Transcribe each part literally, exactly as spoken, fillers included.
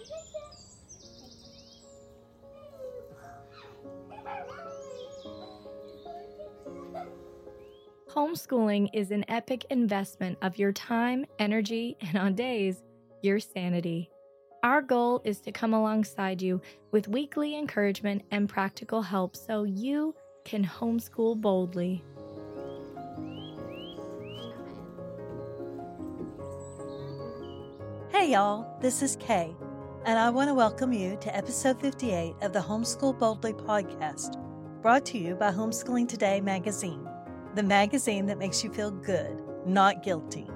Homeschooling is an epic investment of your time, energy, and on days, your sanity. Our goal is to come alongside you with weekly encouragement and practical help so you can homeschool boldly. Hey y'all, this is Kay, and I want to welcome you to episode fifty-eight of the Homeschool Boldly podcast, brought to you by Homeschooling Today magazine, the magazine that makes you feel good, not guilty.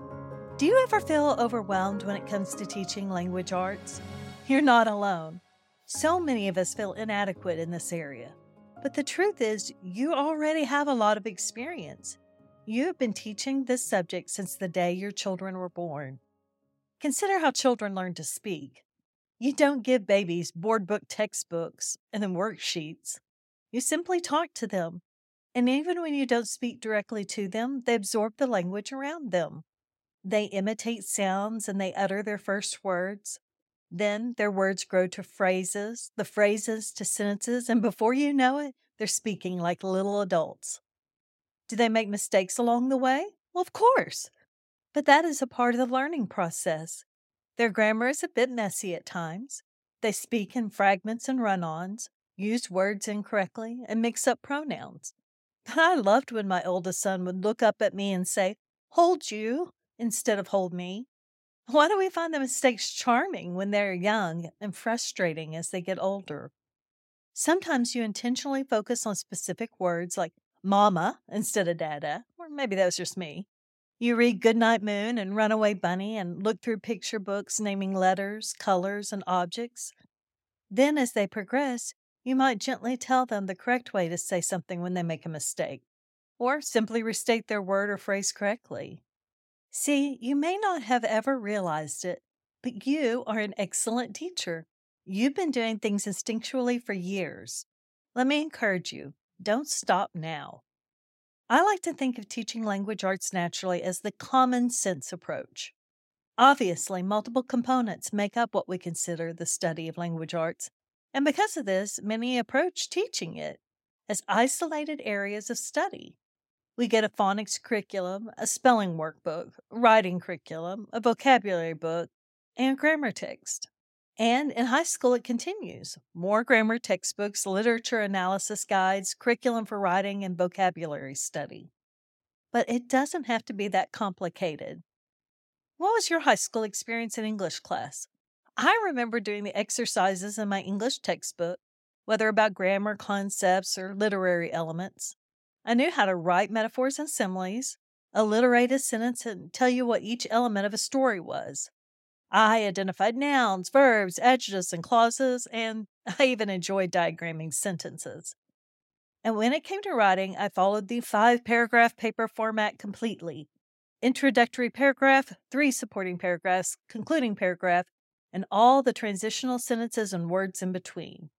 Do you ever feel overwhelmed when it comes to teaching language arts? You're not alone. So many of us feel inadequate in this area. But the truth is, you already have a lot of experience. You have been teaching this subject since the day your children were born. Consider how children learn to speak. You don't give babies board book textbooks and then worksheets. You simply talk to them. And even when you don't speak directly to them, they absorb the language around them. They imitate sounds and they utter their first words. Then their words grow to phrases, the phrases to sentences, and before you know it, they're speaking like little adults. Do they make mistakes along the way? Well, of course. But that is a part of the learning process. Their grammar is a bit messy at times. They speak in fragments and run-ons, use words incorrectly, and mix up pronouns. But I loved when my oldest son would look up at me and say, "Hold you," instead of "hold me." Why do we find the mistakes charming when they're young and frustrating as they get older? Sometimes you intentionally focus on specific words like mama instead of dada, or maybe that was just me. You read Goodnight Moon and Runaway Bunny and look through picture books naming letters, colors, and objects. Then as they progress, you might gently tell them the correct way to say something when they make a mistake, or simply restate their word or phrase correctly. See, you may not have ever realized it, but you are an excellent teacher. You've been doing things instinctually for years. Let me encourage you, don't stop now. I like to think of teaching language arts naturally as the common sense approach. Obviously, multiple components make up what we consider the study of language arts, and because of this, many approach teaching it as isolated areas of study. We get a phonics curriculum, a spelling workbook, writing curriculum, a vocabulary book, and grammar text. And in high school, it continues. More grammar textbooks, literature analysis guides, curriculum for writing, and vocabulary study. But it doesn't have to be that complicated. What was your high school experience in English class? I remember doing the exercises in my English textbook, whether about grammar concepts or literary elements. I knew how to write metaphors and similes, alliterate a sentence, and tell you what each element of a story was. I identified nouns, verbs, adjectives, and clauses, and I even enjoyed diagramming sentences. And when it came to writing, I followed the five-paragraph paper format completely. Introductory paragraph, three supporting paragraphs, concluding paragraph, and all the transitional sentences and words in between.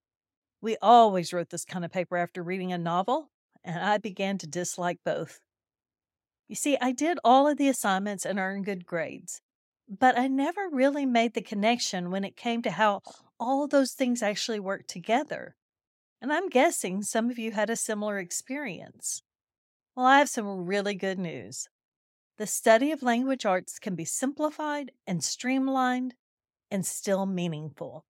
We always wrote this kind of paper after reading a novel, and I began to dislike both. You see, I did all of the assignments and earned good grades. But I never really made the connection when it came to how all those things actually work together. And I'm guessing some of you had a similar experience. Well, I have some really good news. The study of language arts can be simplified and streamlined and still meaningful.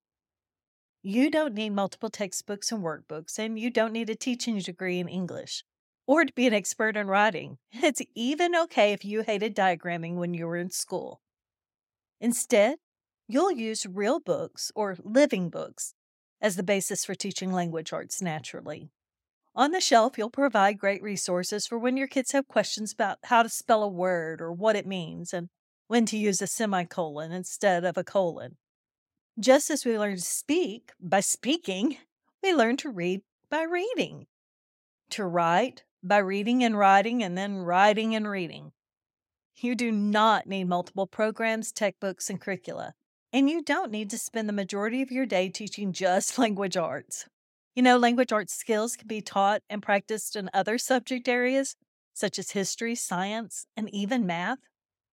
You don't need multiple textbooks and workbooks, and you don't need a teaching degree in English or to be an expert in writing. It's even okay if you hated diagramming when you were in school. Instead, you'll use real books or living books as the basis for teaching language arts naturally. On the shelf, you'll provide great resources for when your kids have questions about how to spell a word or what it means and when to use a semicolon instead of a colon. Just as we learn to speak by speaking, we learn to read by reading. To write by reading and writing and then writing and reading. You do not need multiple programs, textbooks, and curricula. And you don't need to spend the majority of your day teaching just language arts. You know, language arts skills can be taught and practiced in other subject areas, such as history, science, and even math.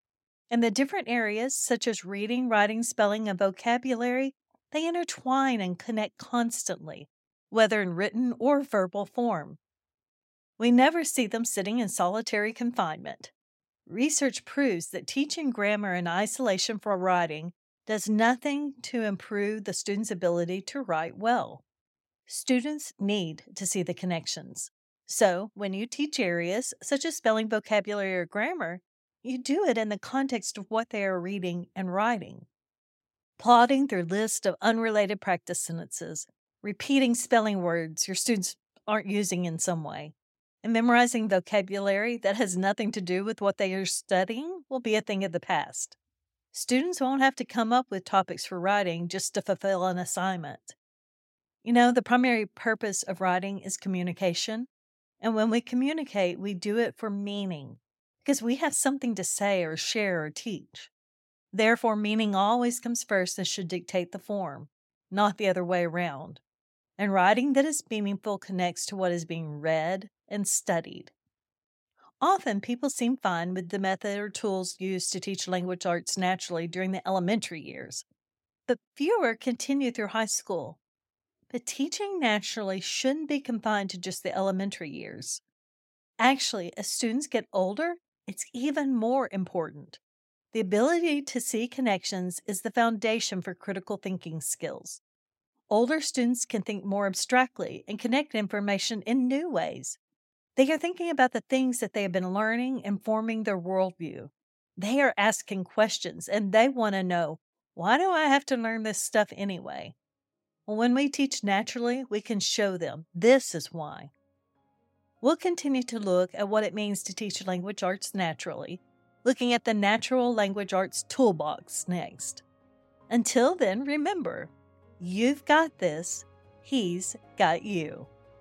And the different areas, such as reading, writing, spelling, and vocabulary, they intertwine and connect constantly, whether in written or verbal form. We never see them sitting in solitary confinement. Research proves that teaching grammar in isolation for writing does nothing to improve the student's ability to write well. Students need to see the connections. So, when you teach areas such as spelling, vocabulary, or grammar, you do it in the context of what they are reading and writing. Plotting through lists of unrelated practice sentences, repeating spelling words your students aren't using in some way, and memorizing vocabulary that has nothing to do with what they are studying will be a thing of the past. Students won't have to come up with topics for writing just to fulfill an assignment. You know, the primary purpose of writing is communication. And when we communicate, we do it for meaning, because we have something to say or share or teach. Therefore, meaning always comes first and should dictate the form, not the other way around. And writing that is meaningful connects to what is being read and studied. Often, people seem fine with the method or tools used to teach language arts naturally during the elementary years, but fewer continue through high school. But teaching naturally shouldn't be confined to just the elementary years. Actually, as students get older, it's even more important. The ability to see connections is the foundation for critical thinking skills. Older students can think more abstractly and connect information in new ways. They are thinking about the things that they have been learning and forming their worldview. They are asking questions and they want to know, why do I have to learn this stuff anyway? Well, when we teach naturally, we can show them this is why. We'll continue to look at what it means to teach language arts naturally, looking at the Natural Language Arts Toolbox next. Until then, remember, you've got this, he's got you.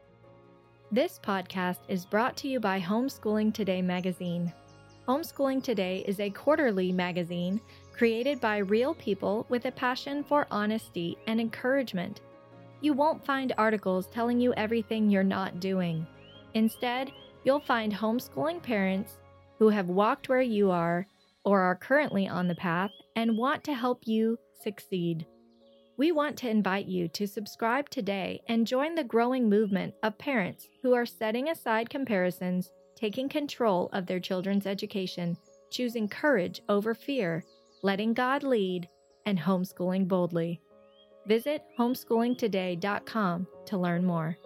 This podcast is brought to you by Homeschooling Today magazine. Homeschooling Today is a quarterly magazine created by real people with a passion for honesty and encouragement. You won't find articles telling you everything you're not doing. Instead, you'll find homeschooling parents who have walked where you are or are currently on the path and want to help you succeed. We want to invite you to subscribe today and join the growing movement of parents who are setting aside comparisons, taking control of their children's education, choosing courage over fear, letting God lead, and homeschooling boldly. Visit homeschooling today dot com to learn more.